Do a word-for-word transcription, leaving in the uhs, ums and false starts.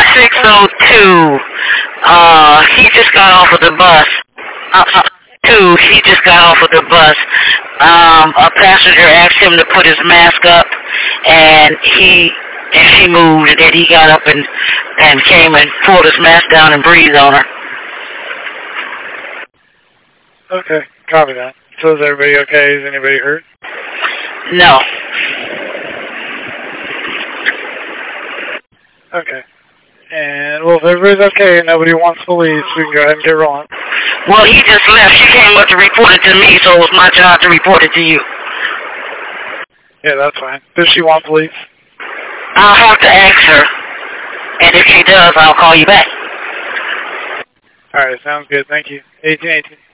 six oh two. Uh, he just got off of the bus. Uh, uh, two, he just got off of the bus. Um, a passenger asked him to put his mask up, and he and he moved, and then he got up and and came and pulled his mask down and breathed on her. Okay, copy that. So is everybody okay? Is anybody hurt? No. Okay. And, well, if everybody's okay and nobody wants to leave, so we can go ahead and get rolling. Well, he just left. She came up to report it to me, so it was my job to report it to you. Yeah, that's fine. Does she want to leave? I'll have to ask her. And if she does, I'll call you back. All right, sounds good. Thank you. eighteen eighteen.